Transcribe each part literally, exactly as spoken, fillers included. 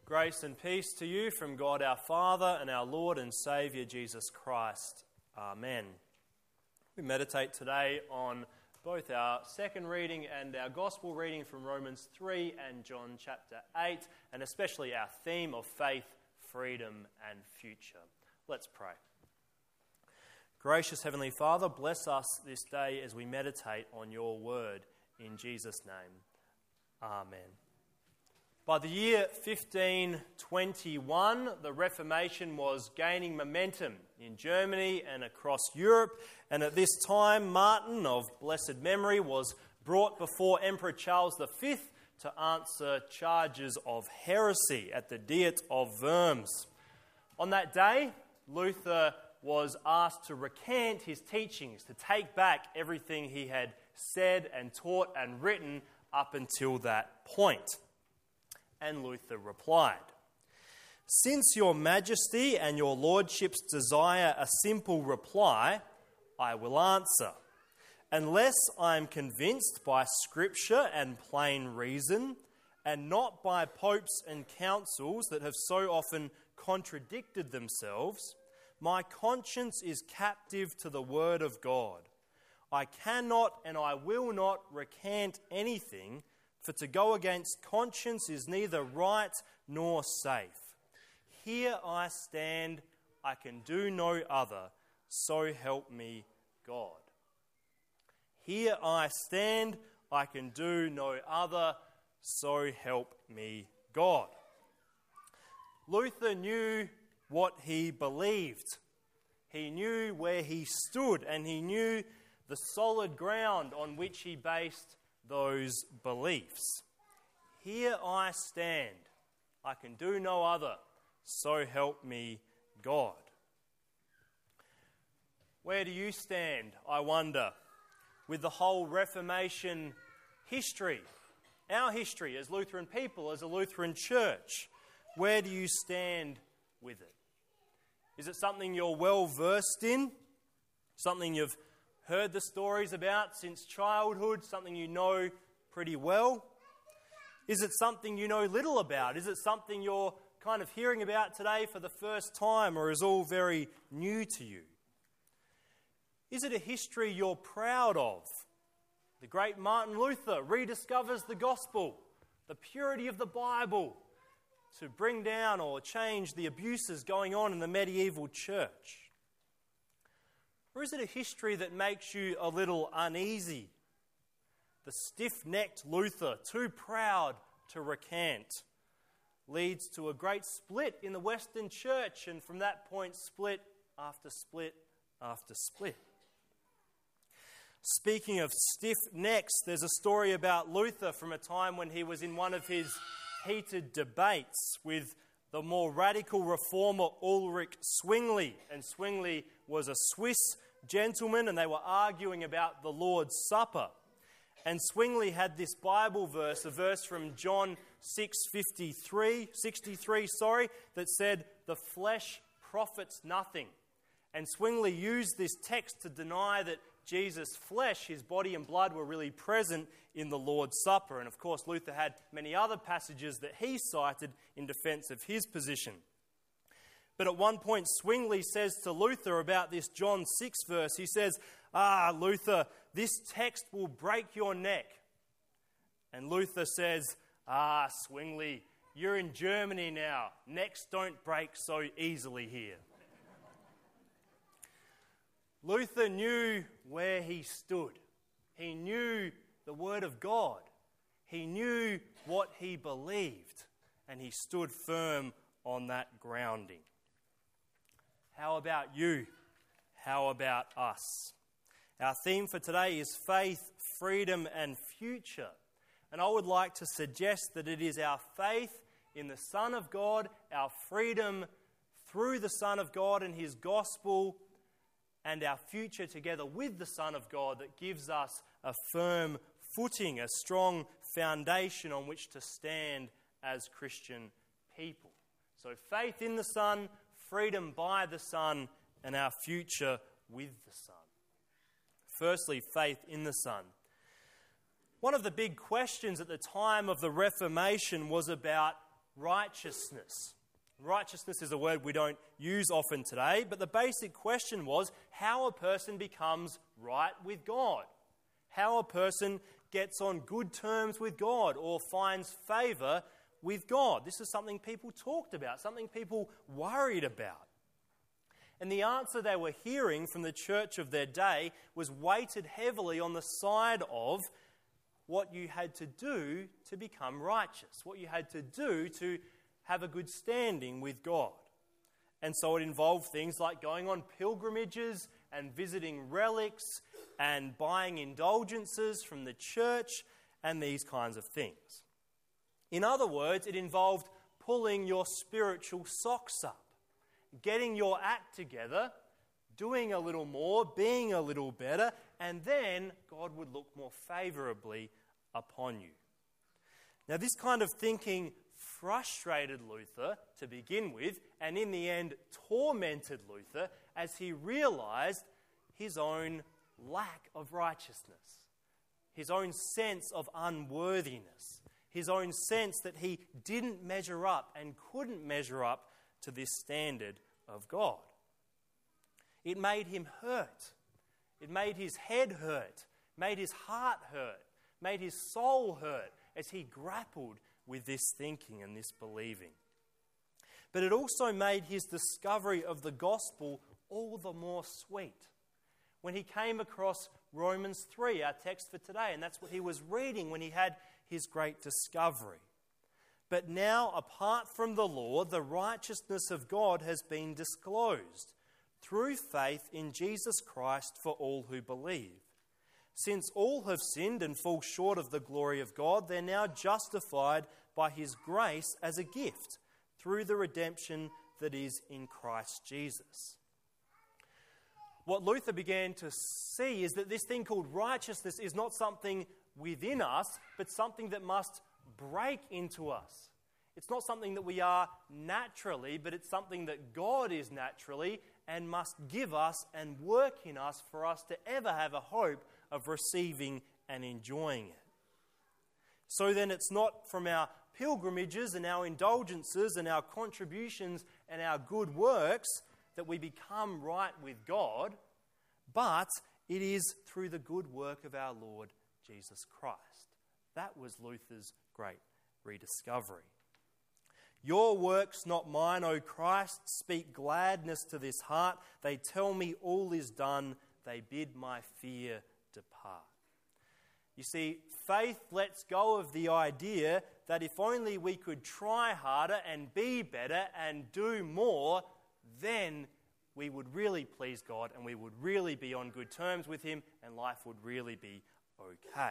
Grace and peace to you from God our Father and our Lord and Saviour Jesus Christ. Amen. We meditate today on both our second reading and our Gospel reading from Romans three and John chapter eight, and especially our theme of faith, freedom and future. Let's pray. Gracious Heavenly Father, bless us this day as we meditate on your word. In Jesus' name, Amen. By the year fifteen twenty-one, the Reformation was gaining momentum in Germany and across Europe, and at this time, Martin of blessed memory was brought before Emperor Charles the Fifth to answer charges of heresy at the Diet of Worms. On that day, Luther was asked to recant his teachings, to take back everything he had said and taught and written up until that point. And Luther replied, "Since your majesty and your lordships desire a simple reply, I will answer. Unless I am convinced by scripture and plain reason, and not by popes and councils that have so often contradicted themselves, my conscience is captive to the word of God. I cannot and I will not recant anything, for to go against conscience is neither right nor safe. Here I stand, I can do no other, so help me God." Here I stand, I can do no other, so help me God. Luther knew what he believed. He knew where he stood, and he knew the solid ground on which he based those beliefs. Here I stand, I can do no other, so help me God. Where do you stand, I wonder, with the whole Reformation history, our history as Lutheran people, as a Lutheran church? Where do you stand with it? Is it something you're well versed in? Something you've heard the stories about since childhood, something you know pretty well? Is it something you know little about? Is it something you're kind of hearing about today for the first time, or is all very new to you? Is it a history you're proud of? The great Martin Luther rediscovers the gospel, the purity of the Bible, to bring down or change the abuses going on in the medieval church. Or is it a history that makes you a little uneasy? The stiff-necked Luther, too proud to recant, leads to a great split in the Western church, and from that point, split after split after split. Speaking of stiff necks, there's a story about Luther from a time when he was in one of his heated debates with the more radical reformer Ulrich Zwingli. And Zwingli was a Swiss gentleman, and they were arguing about the Lord's Supper. And Zwingli had this Bible verse, a verse from John six fifty-three, sixty-three, sorry, that said, "The flesh profits nothing." And Zwingli used this text to deny that Jesus' flesh, his body and blood, were really present in the Lord's Supper. And of course, Luther had many other passages that he cited in defense of his position. But at one point, Zwingli says to Luther about this John six verse, he says, "Ah, Luther, this text will break your neck." And Luther says, "Ah, Zwingli, you're in Germany now. Necks don't break so easily here." Luther knew where he stood. He knew the Word of God. He knew what he believed, and he stood firm on that grounding. How about you? How about us? Our theme for today is faith, freedom, and future. And I would like to suggest that it is our faith in the Son of God, our freedom through the Son of God and his gospel, and our future together with the Son of God that gives us a firm footing, a strong foundation on which to stand as Christian people. So faith in the Son, freedom by the Son, and our future with the Son. Firstly, faith in the Son. One of the big questions at the time of the Reformation was about righteousness. Righteousness is a word we don't use often today, but the basic question was how a person becomes right with God. How a person gets on good terms with God or finds favour with God. This is something people talked about, something people worried about. And the answer they were hearing from the church of their day was weighted heavily on the side of what you had to do to become righteous, what you had to do to have a good standing with God. And so it involved things like going on pilgrimages and visiting relics and buying indulgences from the church and these kinds of things. In other words, it involved pulling your spiritual socks up, getting your act together, doing a little more, being a little better, and then God would look more favourably upon you. Now, this kind of thinking frustrated Luther to begin with, and in the end tormented Luther as he realised his own lack of righteousness, his own sense of unworthiness, his own sense that he didn't measure up and couldn't measure up to this standard of God. It made him hurt. It made his head hurt, made his heart hurt, made his soul hurt as he grappled with this thinking and this believing. But it also made his discovery of the gospel all the more sweet. When he came across Romans three, our text for today, and that's what he was reading when he had his great discovery. But now, apart from the law, the righteousness of God has been disclosed through faith in Jesus Christ for all who believe. Since all have sinned and fall short of the glory of God, they're now justified by his grace as a gift through the redemption that is in Christ Jesus. What Luther began to see is that this thing called righteousness is not something within us, but something that must break into us. It's not something that we are naturally, but it's something that God is naturally and must give us and work in us for us to ever have a hope of receiving and enjoying it. So then it's not from our pilgrimages and our indulgences and our contributions and our good works that we become right with God, but it is through the good work of our Lord Jesus Christ. That was Luther's great rediscovery. Your works, not mine, O Christ, speak gladness to this heart. They tell me all is done. They bid my fear depart. You see, faith lets go of the idea that if only we could try harder and be better and do more, then we would really please God and we would really be on good terms with him and life would really be okay.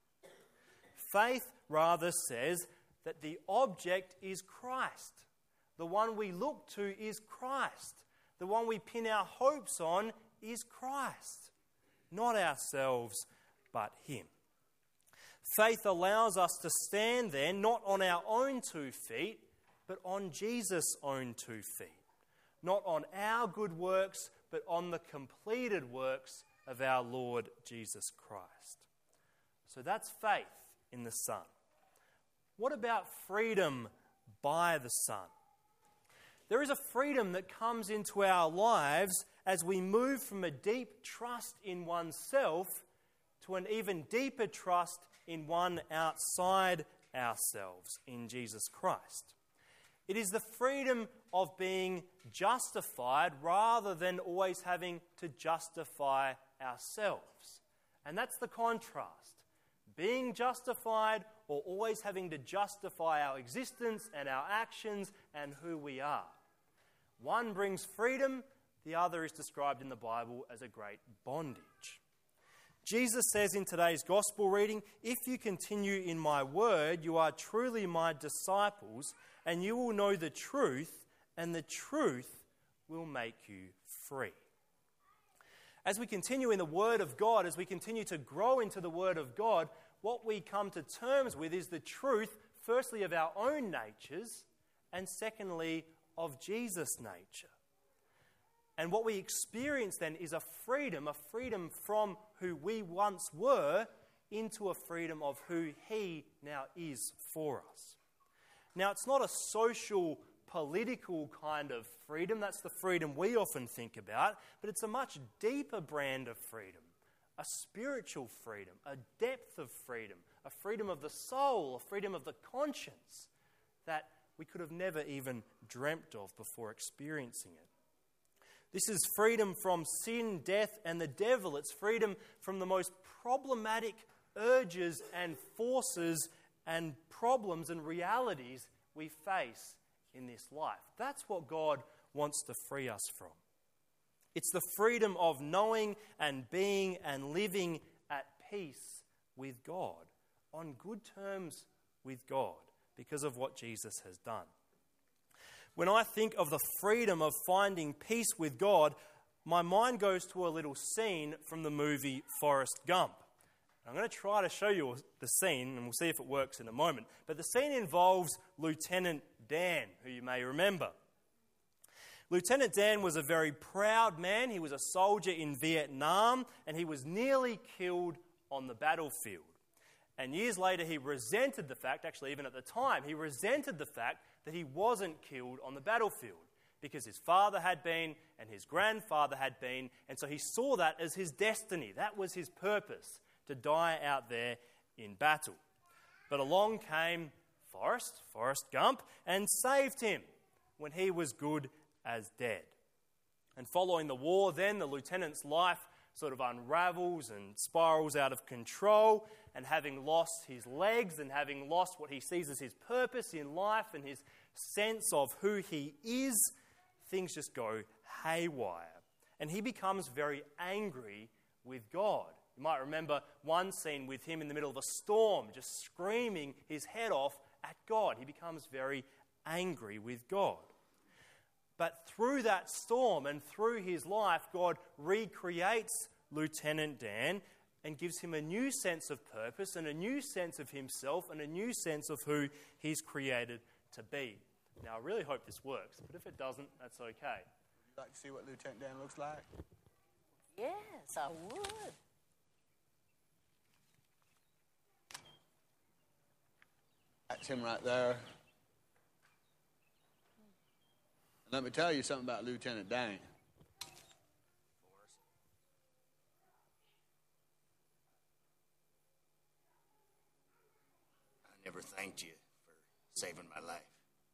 Faith rather says that the object is Christ. The one we look to is Christ. The one we pin our hopes on is Christ. Not ourselves, but him. Faith allows us to stand then not on our own two feet, but on Jesus' own two feet. Not on our good works, but on the completed works of our Lord Jesus Christ. So that's faith in the Son. What about freedom by the Son? There is a freedom that comes into our lives as we move from a deep trust in oneself to an even deeper trust in one outside ourselves, in Jesus Christ. It is the freedom of being justified rather than always having to justify ourselves. And that's the contrast. Being justified or always having to justify our existence and our actions and who we are. One brings freedom, the other is described in the Bible as a great bondage. Jesus says in today's gospel reading, "If you continue in my word, you are truly my disciples, and you will know the truth, and the truth will make you free." As we continue in the Word of God, as we continue to grow into the Word of God, what we come to terms with is the truth, firstly, of our own natures, and secondly, of Jesus' nature. And what we experience then is a freedom, a freedom from who we once were into a freedom of who he now is for us. Now, it's not a social, political kind of freedom. That's the freedom we often think about. But it's a much deeper brand of freedom. A spiritual freedom, a depth of freedom, a freedom of the soul, a freedom of the conscience that we could have never even dreamt of before experiencing it. This is freedom from sin, death, and the devil. It's freedom from the most problematic urges and forces and problems and realities we face in this life. That's what God wants to free us from. It's the freedom of knowing and being and living at peace with God, on good terms with God, because of what Jesus has done. When I think of the freedom of finding peace with God, my mind goes to a little scene from the movie Forrest Gump. I'm going to try to show you the scene, and we'll see if it works in a moment. But the scene involves Lieutenant Dan, who you may remember. Lieutenant Dan was a very proud man. He was a soldier in Vietnam, and he was nearly killed on the battlefield. And years later, he resented the fact, actually even at the time, he resented the fact that he wasn't killed on the battlefield because his father had been and his grandfather had been, and so he saw that as his destiny. That was his purpose, to die out there in battle. But along came Forrest, Forrest Gump, and saved him when he was good as dead. And following the war then, the lieutenant's life sort of unravels and spirals out of control, and having lost his legs and having lost what he sees as his purpose in life and his sense of who he is, things just go haywire. And he becomes very angry with God. You might remember one scene with him in the middle of a storm, just screaming his head off at God. He becomes very angry with God. But through that storm and through his life, God recreates Lieutenant Dan and gives him a new sense of purpose and a new sense of himself and a new sense of who he's created to be. Now, I really hope this works, but if it doesn't, that's okay. Would you like to see what Lieutenant Dan looks like? Yes, I would. That's him right there. Let me tell you something about Lieutenant Dan. I never thanked you for saving my life.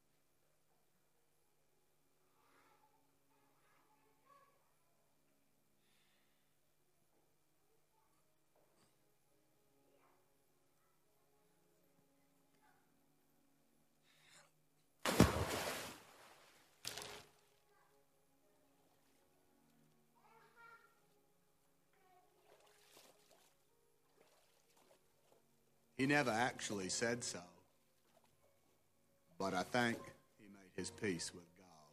He never actually said so, but I think he made his peace with God.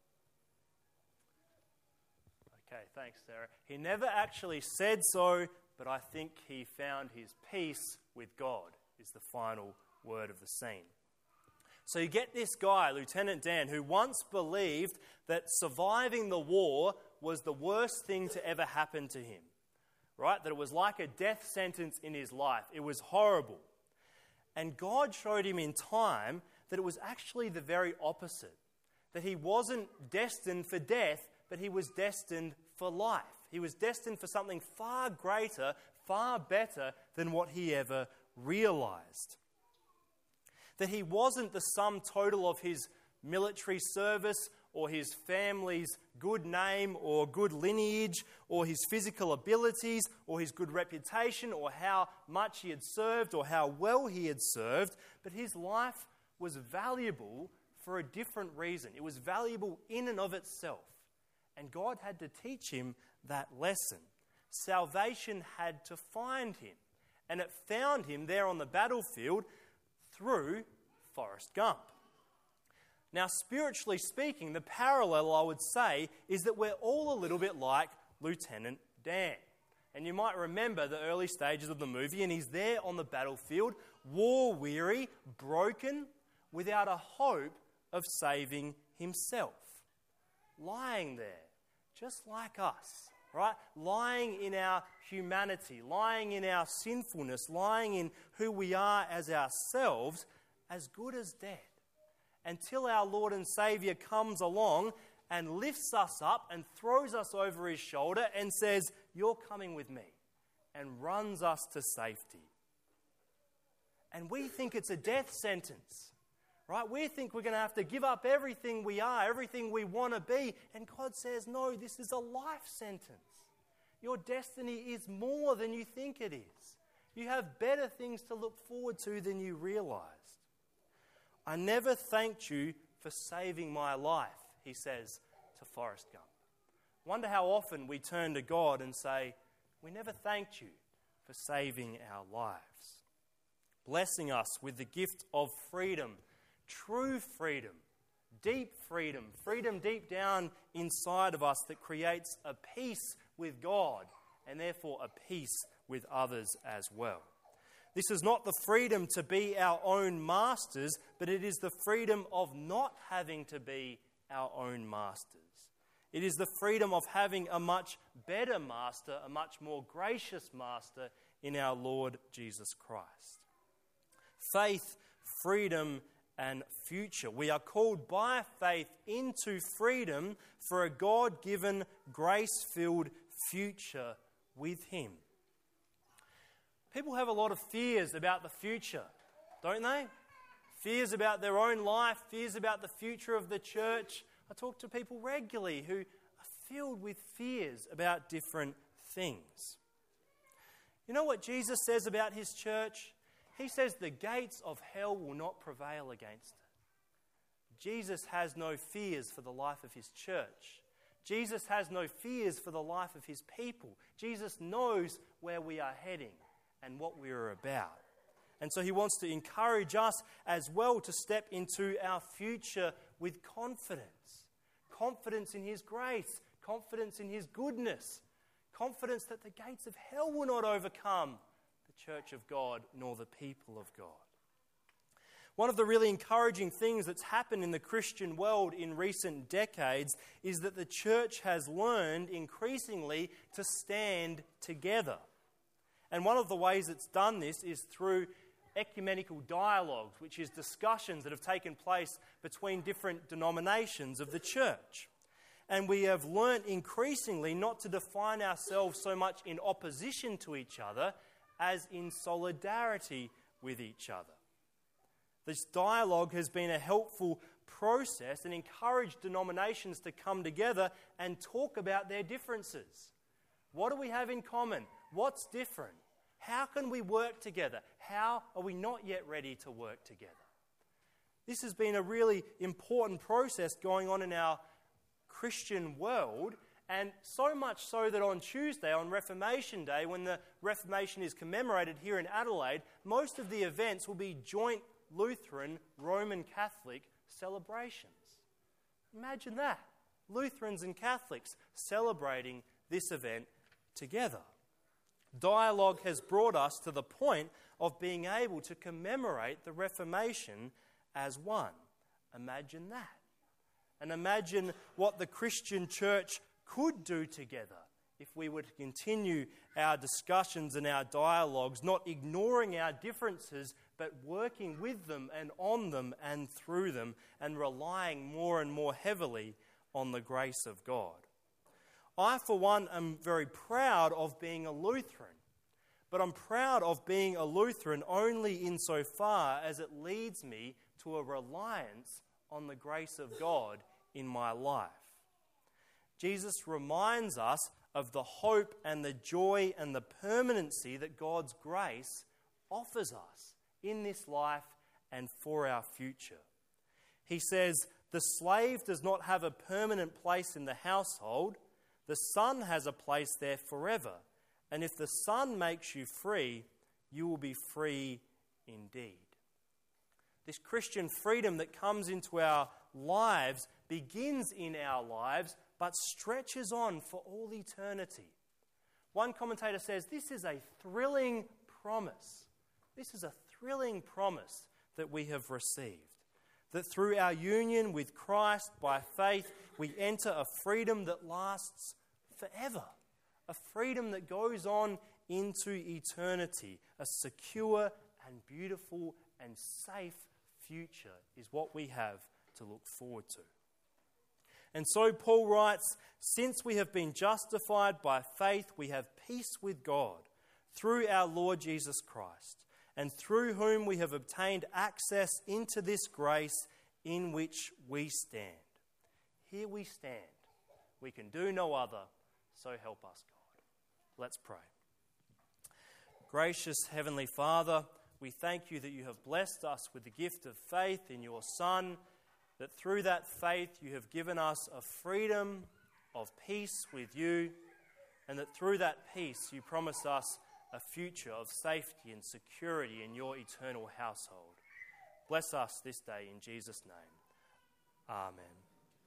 Okay, thanks, Sarah. He never actually said so, but I think he found his peace with God, is the final word of the scene. So you get this guy, Lieutenant Dan, who once believed that surviving the war was the worst thing to ever happen to him. Right? That it was like a death sentence in his life. It was horrible. And God showed him in time that it was actually the very opposite. That he wasn't destined for death, but he was destined for life. He was destined for something far greater, far better than what he ever realized. That he wasn't the sum total of his military service or his family's good name or good lineage or his physical abilities or his good reputation or how much he had served or how well he had served, but his life was valuable for a different reason. It was valuable in and of itself. And God had to teach him that lesson. Salvation had to find him. And it found him there on the battlefield through Forrest Gump. Now, spiritually speaking, the parallel, I would say, is that we're all a little bit like Lieutenant Dan. And you might remember the early stages of the movie, and he's there on the battlefield, war-weary, broken, without a hope of saving himself. Lying there, just like us, right? Lying in our humanity, lying in our sinfulness, lying in who we are as ourselves, as good as dead. until our Lord and Saviour comes along and lifts us up and throws us over his shoulder and says, "You're coming with me," and runs us to safety. And we think it's a death sentence, right? We think we're going to have to give up everything we are, everything we want to be. And God says, no, this is a life sentence. Your destiny is more than you think it is. You have better things to look forward to than you realized. "I never thanked you for saving my life," he says to Forrest Gump. Wonder how often we turn to God and say, "We never thanked you for saving our lives." Blessing us with the gift of freedom, true freedom, deep freedom, freedom deep down inside of us that creates a peace with God and therefore a peace with others as well. This is not the freedom to be our own masters, but it is the freedom of not having to be our own masters. It is the freedom of having a much better master, a much more gracious master in our Lord Jesus Christ. Faith, freedom, and future. We are called by faith into freedom for a God-given, grace-filled future with him. People have a lot of fears about the future, don't they? Fears about their own life, fears about the future of the church. I talk to people regularly who are filled with fears about different things. You know what Jesus says about his church? He says the gates of hell will not prevail against it. Jesus has no fears for the life of his church. Jesus has no fears for the life of his people. Jesus knows where we are heading and what we are about. And so he wants to encourage us as well to step into our future with confidence. Confidence in his grace, confidence in his goodness, confidence that the gates of hell will not overcome the church of God nor the people of God. One of the really encouraging things that's happened in the Christian world in recent decades is that the church has learned increasingly to stand together. And one of the ways it's done this is through ecumenical dialogues, which is discussions that have taken place between different denominations of the church. And we have learnt increasingly not to define ourselves so much in opposition to each other as in solidarity with each other. This dialogue has been a helpful process and encouraged denominations to come together and talk about their differences. What do we have in common? What's different? How can we work together? How are we not yet ready to work together? This has been a really important process going on in our Christian world, and so much so that on Tuesday, on Reformation Day, when the Reformation is commemorated here in Adelaide, most of the events will be joint Lutheran, Roman Catholic celebrations. Imagine that. Lutherans and Catholics celebrating this event together. Dialogue has brought us to the point of being able to commemorate the Reformation as one. Imagine that. And imagine what the Christian church could do together if we were to continue our discussions and our dialogues, not ignoring our differences, but working with them and on them and through them, and relying more and more heavily on the grace of God. I, for one, am very proud of being a Lutheran, but I'm proud of being a Lutheran only insofar as it leads me to a reliance on the grace of God in my life. Jesus reminds us of the hope and the joy and the permanency that God's grace offers us in this life and for our future. He says, the slave does not have a permanent place in the household. The Son has a place there forever. And if the Son makes you free, you will be free indeed. This Christian freedom that comes into our lives begins in our lives, but stretches on for all eternity. One commentator says this is a thrilling promise. This is a thrilling promise that we have received. That through our union with Christ by faith, we enter a freedom that lasts forever. A freedom that goes on into eternity. A secure and beautiful and safe future is what we have to look forward to. And so Paul writes, since we have been justified by faith, we have peace with God through our Lord Jesus Christ, and through whom we have obtained access into this grace in which we stand. Here we stand. We can do no other, so help us, God. Let's pray. Gracious Heavenly Father, we thank you that you have blessed us with the gift of faith in your Son, that through that faith you have given us a freedom of peace with you, and that through that peace you promise us a future of safety and security in your eternal household. Bless us this day in Jesus' name. Amen.